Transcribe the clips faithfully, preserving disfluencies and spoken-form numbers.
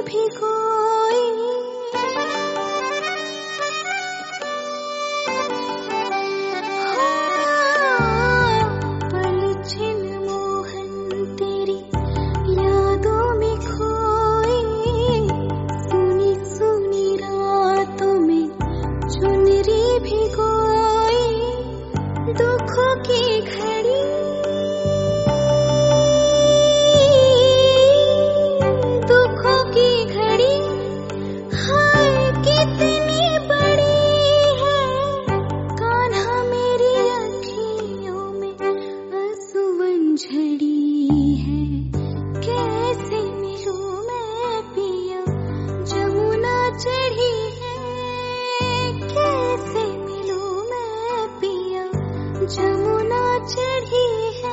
भिगोई। हाँ, पलछिन मोहन तेरी यादों में खोई। सुनी सुनी रातों में चुनरी भिगोई। दुखों की घड़ी दुखों की घड़ी हाय कितनी बड़ी है। कान्हा मेरी अखियों में आंसुओं झड़ी है। कैसे मिलूं मैं पिया जमुना चढ़ी है। कैसे मिलूं मैं पिया जमुना चढ़ी है।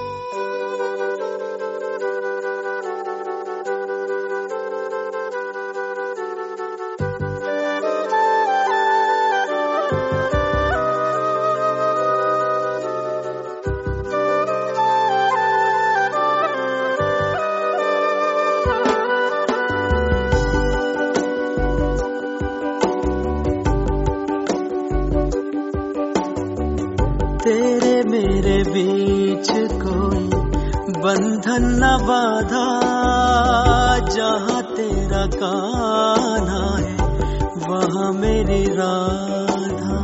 तेरे मेरे बीच कोई बंधन न बाधा। जहाँ तेरा कान्हा है वहाँ मेरी राधा।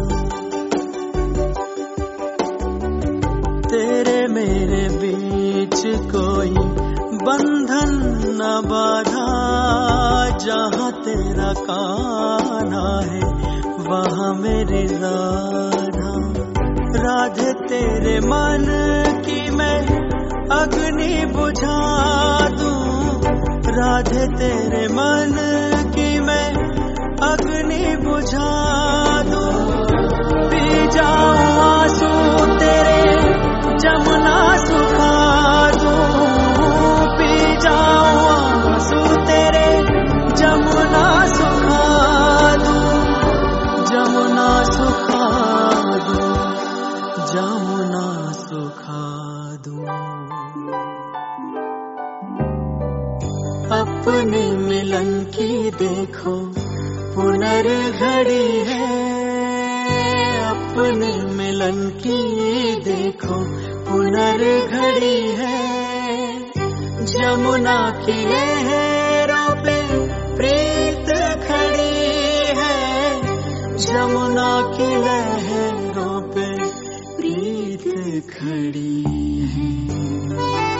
तेरे मेरे बीच कोई बंधन न बाधा। जहाँ तेरा कान्हा है वहाँ मेरी राधा। राधे तेरे मन की मैं अग्नि बुझा दूं। राधे तेरे मन की मैं अग्नि बुझा दूं। पी जाऊं आंसू तेरे जमुना सुखा दूं। पी जाऊं आंसू तेरे जमुना सुखा दूं। जमुना सुखा दूं। जमुना सुखा दूं। अपने मिलन की देखो पुनर्घड़ी है। अपने मिलन की देखो पुनर्घड़ी है। जमुना की लहरों पे प्रीत खड़ी है। जमुना की लहरों पे प्रीत खड़ी है।